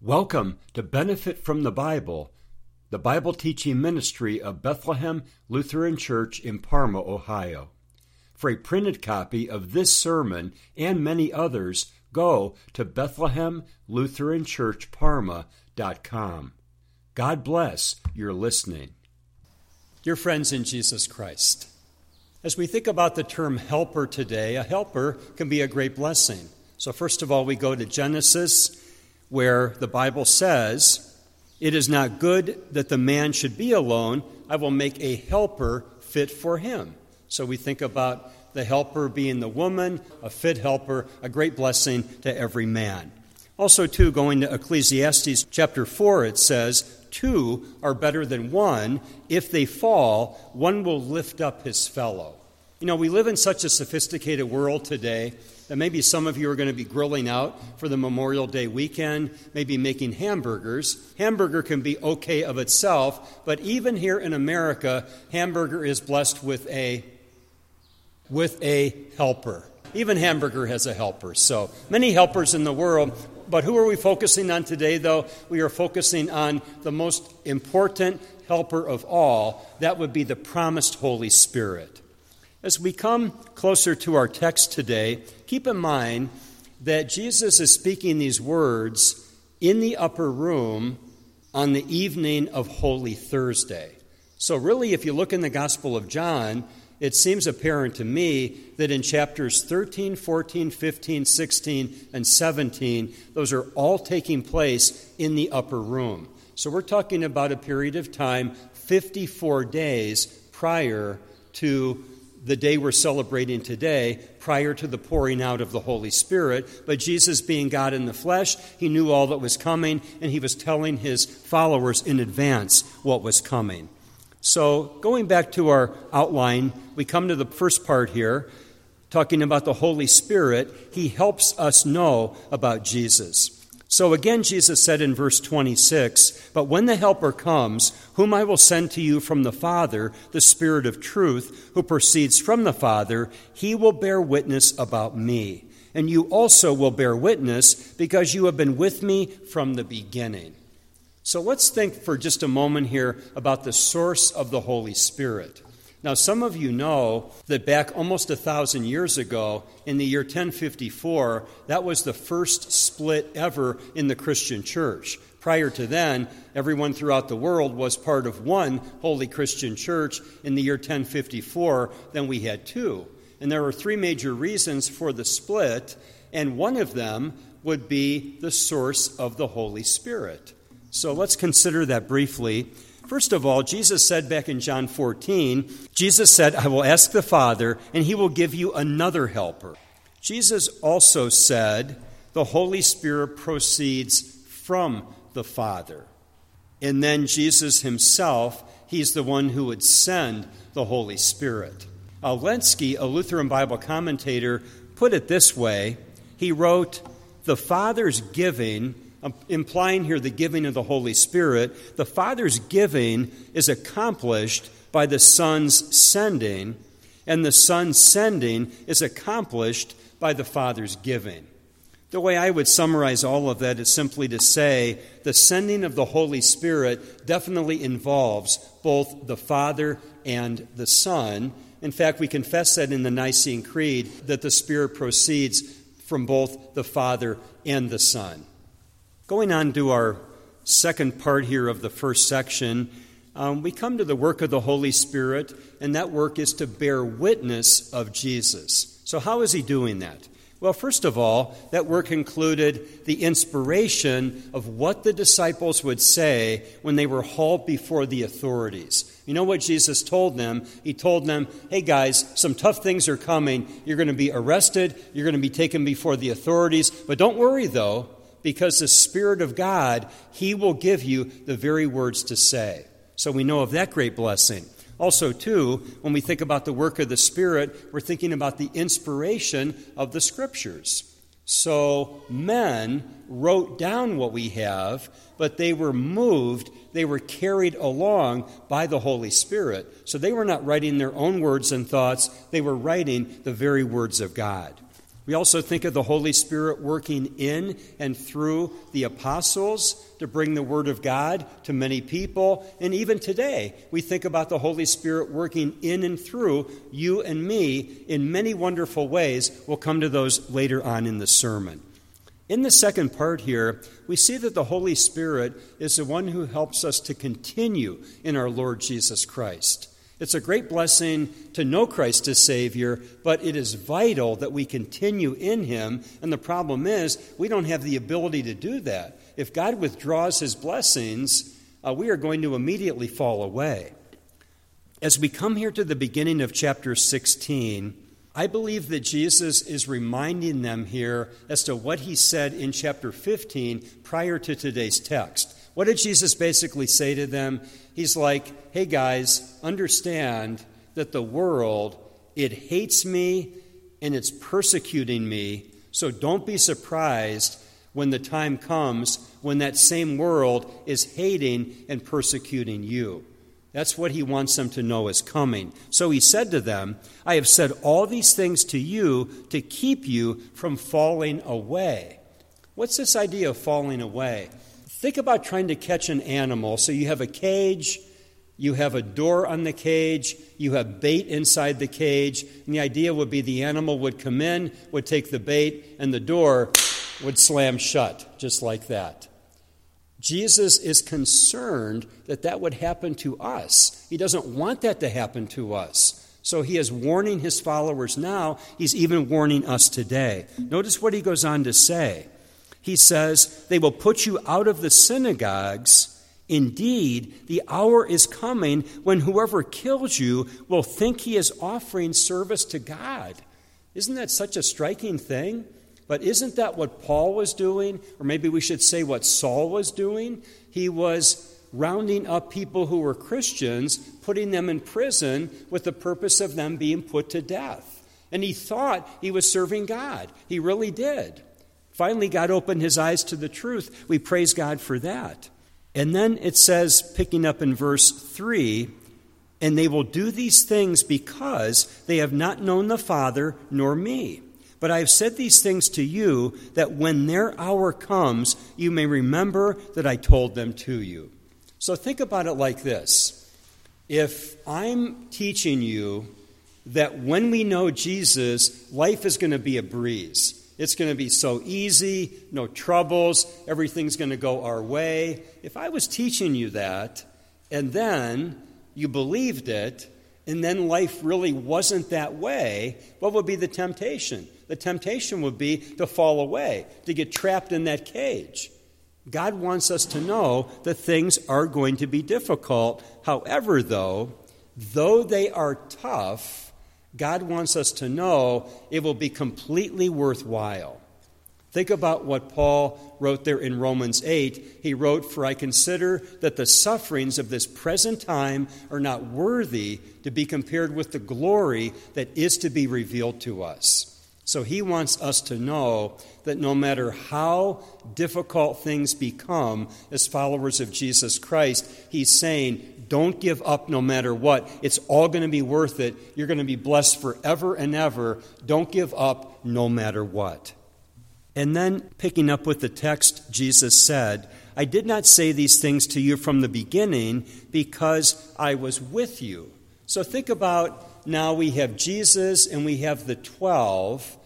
Welcome to Benefit from the Bible teaching ministry of Bethlehem Lutheran Church in Parma, Ohio. For a printed copy of this sermon and many others, go to BethlehemLutheranChurchParma.com. God bless your listening. Dear friends in Jesus Christ, as we think about the term helper today, a helper can be a great blessing. So first of all, we go to Genesis, where the Bible says, "It is not good that the man should be alone. I will make a helper fit for him." So we think about the helper being the woman, a fit helper, a great blessing to every man. Also, too, going to Ecclesiastes chapter 4, it says, "Two are better than one. If they fall, one will lift up his fellow." You know, we live in such a sophisticated world today that maybe some of you are going to be grilling out for the Memorial Day weekend, maybe making hamburgers. Hamburger can be okay of itself, but even here in America, hamburger is blessed with a helper. Even hamburger has a helper. So many helpers in the world. But who are we focusing on today, though? We are focusing on the most important helper of all. That would be the promised Holy Spirit. As we come closer to our text today, keep in mind that Jesus is speaking these words in the upper room on the evening of Holy Thursday. So really, if you look in the Gospel of John, it seems apparent to me that in chapters 13, 14, 15, 16, and 17, those are all taking place in the upper room. So we're talking about a period of time, 54 days prior to the day we're celebrating today, prior to the pouring out of the Holy Spirit. But Jesus, being God in the flesh, he knew all that was coming, and he was telling his followers in advance what was coming. So going back to our outline, we come to the first part here, talking about the Holy Spirit. He helps us know about Jesus. So again, Jesus said in verse 26, "But when the Helper comes, whom I will send to you from the Father, the Spirit of truth, who proceeds from the Father, he will bear witness about me. And you also will bear witness, because you have been with me from the beginning." So let's think for just a moment here about the source of the Holy Spirit. Now, some of you know that back almost 1,000 years ago, in the year 1054, that was the first split ever in the Christian church. Prior to then, everyone throughout the world was part of one holy Christian church. In the year 1054, then we had two. And there were three major reasons for the split, and one of them would be the source of the Holy Spirit. So let's consider that briefly. First of all, Jesus said back in John 14, Jesus said, "I will ask the Father, and he will give you another helper." Jesus also said, the Holy Spirit proceeds from the Father. And then Jesus himself, he's the one who would send the Holy Spirit. Lenski, a Lutheran Bible commentator, put it this way. He wrote, "The Father's giving," implying here the giving of the Holy Spirit, "the Father's giving is accomplished by the Son's sending, and the Son's sending is accomplished by the Father's giving." The way I would summarize all of that is simply to say the sending of the Holy Spirit definitely involves both the Father and the Son. In fact, we confess that in the Nicene Creed, that the Spirit proceeds from both the Father and the Son. Going on to our second part here of the first section, we come to the work of the Holy Spirit, and that work is to bear witness of Jesus. So how is he doing that? Well, first of all, that work included the inspiration of what the disciples would say when they were hauled before the authorities. You know what Jesus told them? He told them, "Hey guys, some tough things are coming. You're going to be arrested. You're going to be taken before the authorities. But don't worry, though, because the Spirit of God, he will give you the very words to say." So we know of that great blessing. Also, too, when we think about the work of the Spirit, we're thinking about the inspiration of the Scriptures. So men wrote down what we have, but they were moved, they were carried along by the Holy Spirit. So they were not writing their own words and thoughts, they were writing the very words of God. We also think of the Holy Spirit working in and through the apostles to bring the Word of God to many people. And even today, we think about the Holy Spirit working in and through you and me in many wonderful ways. We'll come to those later on in the sermon. In the second part here, we see that the Holy Spirit is the one who helps us to continue in our Lord Jesus Christ. It's a great blessing to know Christ as Savior, but it is vital that we continue in Him. And the problem is, we don't have the ability to do that. If God withdraws His blessings, we are going to immediately fall away. As we come here to the beginning of chapter 16, I believe that Jesus is reminding them here as to what He said in chapter 15 prior to today's text. What did Jesus basically say to them? He's like, hey guys, understand that the world, it hates me and it's persecuting me, so don't be surprised when the time comes when that same world is hating and persecuting you. That's what He wants them to know is coming. So He said to them, I have said all these things to you to keep you from falling away. What's this idea of falling away? Think about trying to catch an animal. So you have a cage, you have a door on the cage, you have bait inside the cage, and the idea would be the animal would come in, would take the bait, and the door would slam shut, just like that. Jesus is concerned that that would happen to us. He doesn't want that to happen to us. So He is warning His followers now. He's even warning us today. Notice what He goes on to say. He says, they will put you out of the synagogues. Indeed, the hour is coming when whoever kills you will think he is offering service to God. Isn't that such a striking thing? But isn't that what Paul was doing? Or maybe we should say what Saul was doing? He was rounding up people who were Christians, putting them in prison with the purpose of them being put to death. And he thought he was serving God. He really did. Finally, God opened his eyes to the truth. We praise God for that. And then it says, picking up in verse 3, and they will do these things because they have not known the Father nor me. But I have said these things to you, that when their hour comes, you may remember that I told them to you. So think about it like this. If I'm teaching you that when we know Jesus, life is going to be a breeze. It's going to be so easy, no troubles, everything's going to go our way. If I was teaching you that, and then you believed it, and then life really wasn't that way, what would be the temptation? The temptation would be to fall away, to get trapped in that cage. God wants us to know that things are going to be difficult. However, though they are tough, God wants us to know it will be completely worthwhile. Think about what Paul wrote there in Romans 8. He wrote, for I consider that the sufferings of this present time are not worthy to be compared with the glory that is to be revealed to us. So he wants us to know that no matter how difficult things become as followers of Jesus Christ, he's saying, don't give up no matter what. It's all going to be worth it. You're going to be blessed forever and ever. Don't give up no matter what. And then, picking up with the text, Jesus said, I did not say these things to you from the beginning because I was with you. So think about, now we have Jesus and we have the 12.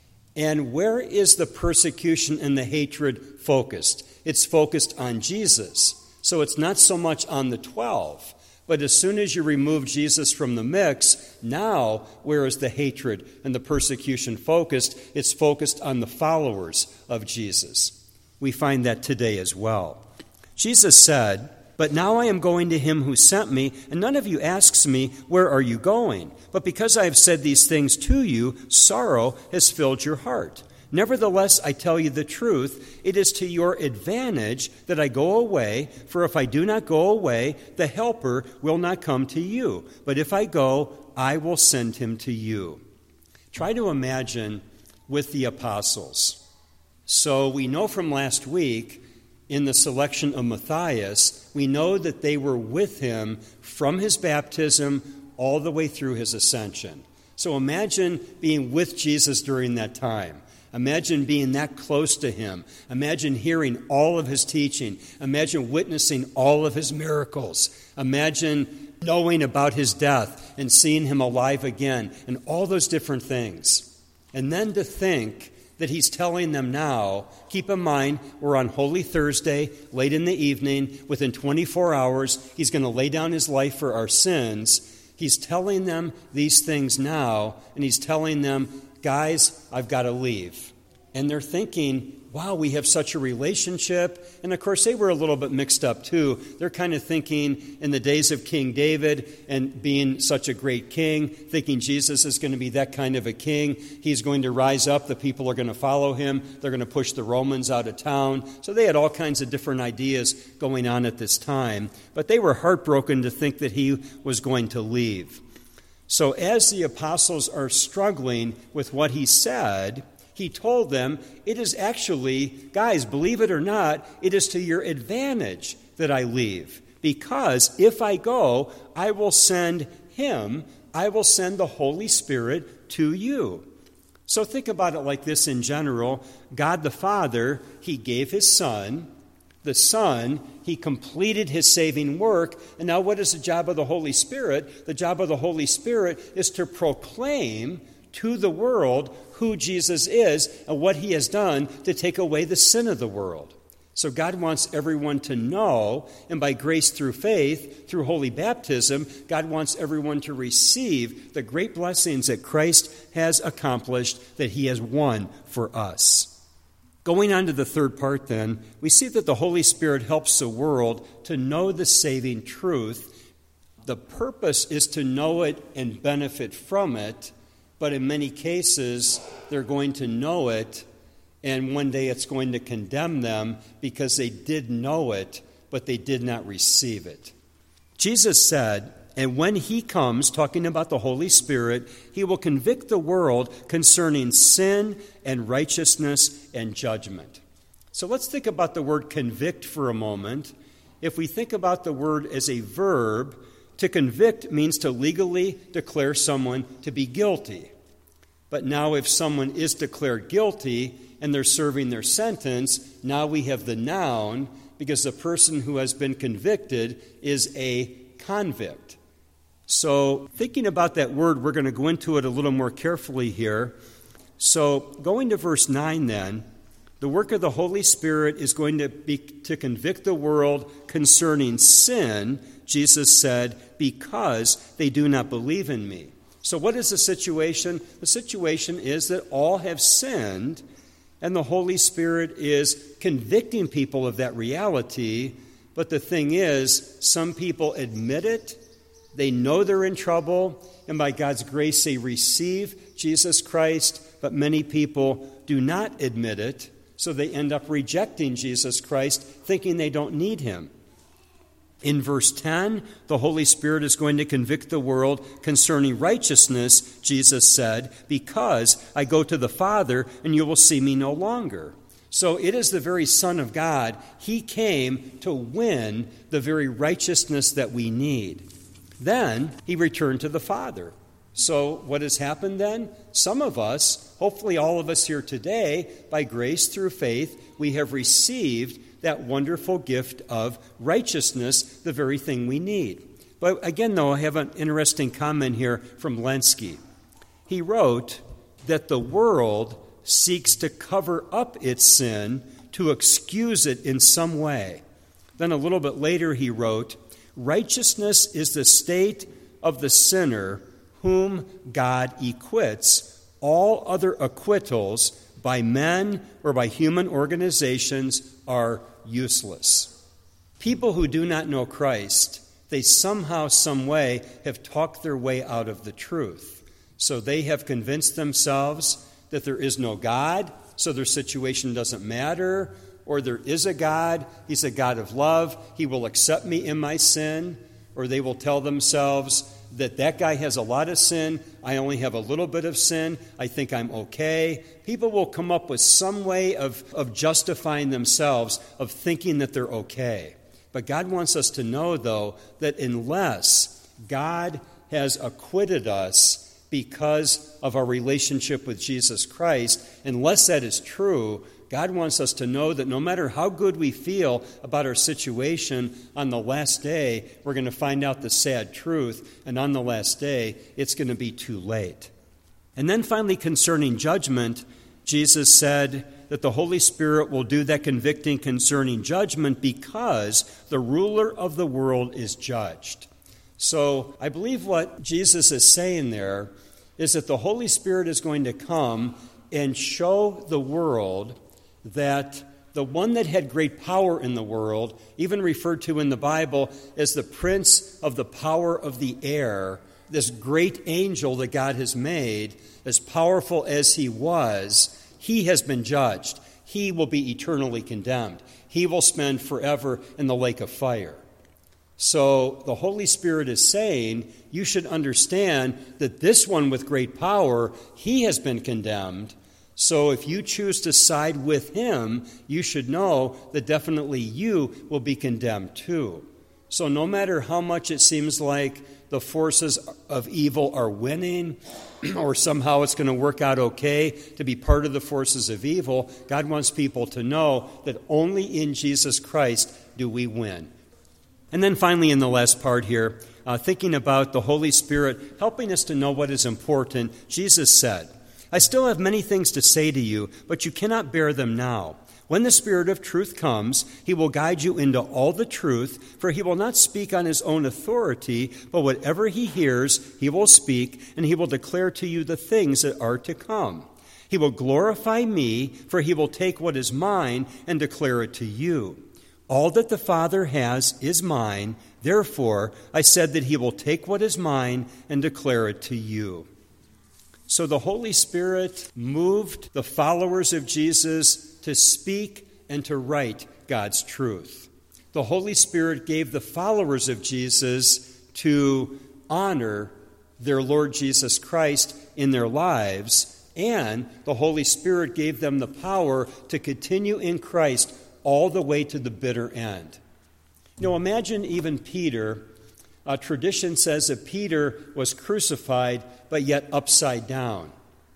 And where is the persecution and the hatred focused? It's focused on Jesus. So it's not so much on the 12. But as soon as you remove Jesus from the mix, now where is the hatred and the persecution focused? It's focused on the followers of Jesus. We find that today as well. Jesus said, but now I am going to him who sent me, and none of you asks me, where are you going? But because I have said these things to you, sorrow has filled your heart. Nevertheless, I tell you the truth, it is to your advantage that I go away, for if I do not go away, the Helper will not come to you. But if I go, I will send him to you. Try to imagine with the apostles. So we know from last week, in the selection of Matthias, we know that they were with him from his baptism all the way through his ascension. So imagine being with Jesus during that time. Imagine being that close to him. Imagine hearing all of his teaching. Imagine witnessing all of his miracles. Imagine knowing about his death and seeing him alive again and all those different things. And then to think that he's telling them now, keep in mind, we're on Holy Thursday, late in the evening, within 24 hours, he's going to lay down his life for our sins. He's telling them these things now, and he's telling them, guys, I've got to leave. And they're thinking, wow, we have such a relationship. And of course, they were a little bit mixed up too. They're kind of thinking in the days of King David and being such a great king, thinking Jesus is going to be that kind of a king. He's going to rise up. The people are going to follow him. They're going to push the Romans out of town. So they had all kinds of different ideas going on at this time. But they were heartbroken to think that he was going to leave. So as the apostles are struggling with what he said, he told them, it is actually, guys, believe it or not, it is to your advantage that I leave. Because if I go, I will send him, I will send the Holy Spirit to you. So think about it like this in general. God the Father, he gave his Son. The Son, he completed his saving work. And now what is the job of the Holy Spirit? The job of the Holy Spirit is to proclaim to the world who Jesus is and what he has done to take away the sin of the world. So God wants everyone to know, and by grace through faith, through holy baptism, God wants everyone to receive the great blessings that Christ has accomplished, that he has won for us. Going on to the third part then, we see that the Holy Spirit helps the world to know the saving truth. The purpose is to know it and benefit from it, but in many cases, they're going to know it, and one day it's going to condemn them because they did know it, but they did not receive it. Jesus said, and when he comes, talking about the Holy Spirit, he will convict the world concerning sin and righteousness and judgment. So let's think about the word convict for a moment. If we think about the word as a verb, to convict means to legally declare someone to be guilty. But now if someone is declared guilty and they're serving their sentence, now we have the noun, because the person who has been convicted is a convict. So thinking about that word, we're going to go into it a little more carefully here. So going to verse 9 then, the work of the Holy Spirit is going to be to convict the world concerning sin, Jesus said, because they do not believe in me. So what is the situation? The situation is that all have sinned, and the Holy Spirit is convicting people of that reality. But the thing is, some people admit it, they know they're in trouble, and by God's grace they receive Jesus Christ, but many people do not admit it, so they end up rejecting Jesus Christ, thinking they don't need him. In verse 10, the Holy Spirit is going to convict the world concerning righteousness, Jesus said, because I go to the Father and you will see me no longer. So it is the very Son of God. He came to win the very righteousness that we need. Then he returned to the Father. So what has happened then? Some of us, hopefully all of us here today, by grace through faith, we have received that wonderful gift of righteousness, the very thing we need. But again, though, I have an interesting comment here from Lenski. He wrote that the world seeks to cover up its sin, to excuse it in some way. Then a little bit later he wrote, righteousness is the state of the sinner whom God acquits. All other acquittals by men or by human organizations are useless. People who do not know Christ, they somehow, some way, have talked their way out of the truth. So they have convinced themselves that there is no God, so their situation doesn't matter, or there is a God, he's a God of love, he will accept me in my sin, or they will tell themselves that guy has a lot of sin, I only have a little bit of sin, I think I'm okay. People will come up with some way of justifying themselves, of thinking that they're okay. But God wants us to know, though, that unless God has acquitted us because of our relationship with Jesus Christ. Unless that is true, God wants us to know that no matter how good we feel about our situation, on the last day, we're going to find out the sad truth, and on the last day, it's going to be too late. And then finally, concerning judgment, Jesus said that the Holy Spirit will do that convicting concerning judgment because the ruler of the world is judged. So I believe what Jesus is saying there is that the Holy Spirit is going to come and show the world that the one that had great power in the world, even referred to in the Bible as the prince of the power of the air, this great angel that God has made, as powerful as he was, he has been judged. He will be eternally condemned. He will spend forever in the lake of fire. So the Holy Spirit is saying, you should understand that this one with great power, he has been condemned. So if you choose to side with him, you should know that definitely you will be condemned too. So no matter how much it seems like the forces of evil are winning, or somehow it's going to work out okay to be part of the forces of evil, God wants people to know that only in Jesus Christ do we win. And then finally, in the last part here, thinking about the Holy Spirit helping us to know what is important, Jesus said, I still have many things to say to you, but you cannot bear them now. When the Spirit of truth comes, he will guide you into all the truth, for he will not speak on his own authority, but whatever he hears, he will speak, and he will declare to you the things that are to come. He will glorify me, for he will take what is mine and declare it to you. All that the Father has is mine. Therefore, I said that he will take what is mine and declare it to you. So the Holy Spirit moved the followers of Jesus to speak and to write God's truth. The Holy Spirit gave the followers of Jesus to honor their Lord Jesus Christ in their lives, and the Holy Spirit gave them the power to continue in Christ all the way to the bitter end. You know, imagine even Peter. Tradition says that Peter was crucified, but yet upside down.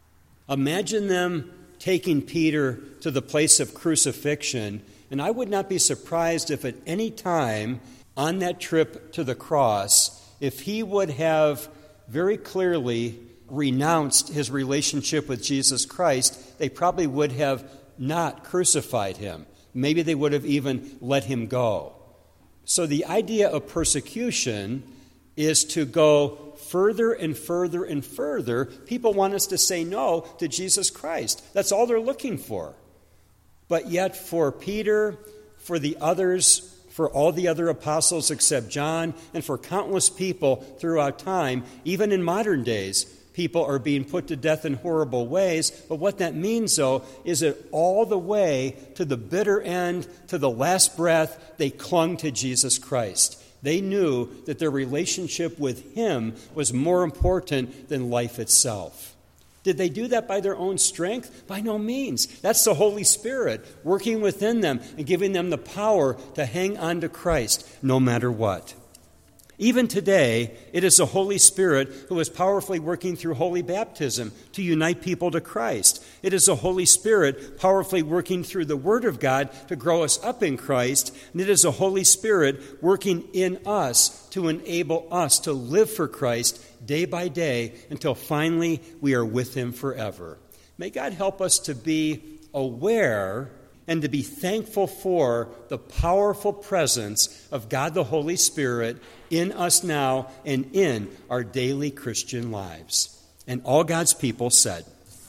Imagine them taking Peter to the place of crucifixion, and I would not be surprised if at any time on that trip to the cross, if he would have very clearly renounced his relationship with Jesus Christ, they probably would have not crucified him. Maybe they would have even let him go. So the idea of persecution is to go further and further and further. People want us to say no to Jesus Christ. That's all they're looking for. But yet for Peter, for the others, for all the other apostles except John, and for countless people throughout time, even in modern days, people are being put to death in horrible ways. But what that means, though, is that all the way to the bitter end, to the last breath, they clung to Jesus Christ. They knew that their relationship with him was more important than life itself. Did they do that by their own strength? By no means. That's the Holy Spirit working within them and giving them the power to hang on to Christ no matter what. Even today, it is the Holy Spirit who is powerfully working through holy baptism to unite people to Christ. It is the Holy Spirit powerfully working through the Word of God to grow us up in Christ. And it is the Holy Spirit working in us to enable us to live for Christ day by day until finally we are with him forever. May God help us to be aware and to be thankful for the powerful presence of God the Holy Spirit in us now and in our daily Christian lives. And all God's people said,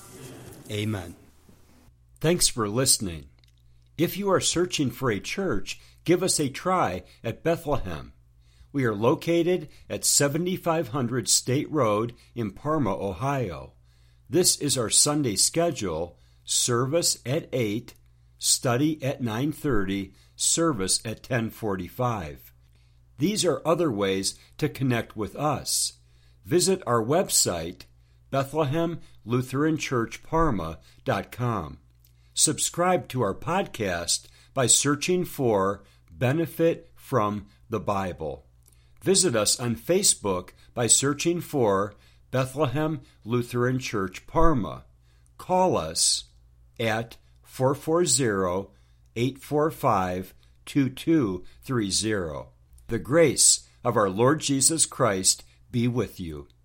Amen. Thanks for listening. If you are searching for a church, give us a try at Bethlehem. We are located at 7500 State Road in Parma, Ohio. This is our Sunday schedule: service at 8, study at 9:30, service at 10:45. These are other ways to connect with us. Visit our website, BethlehemLutheranChurchParma.com. Subscribe to our podcast by searching for Benefit from the Bible. Visit us on Facebook by searching for Bethlehem Lutheran Church, Parma. Call us at 440-845-2230. The grace of our Lord Jesus Christ be with you.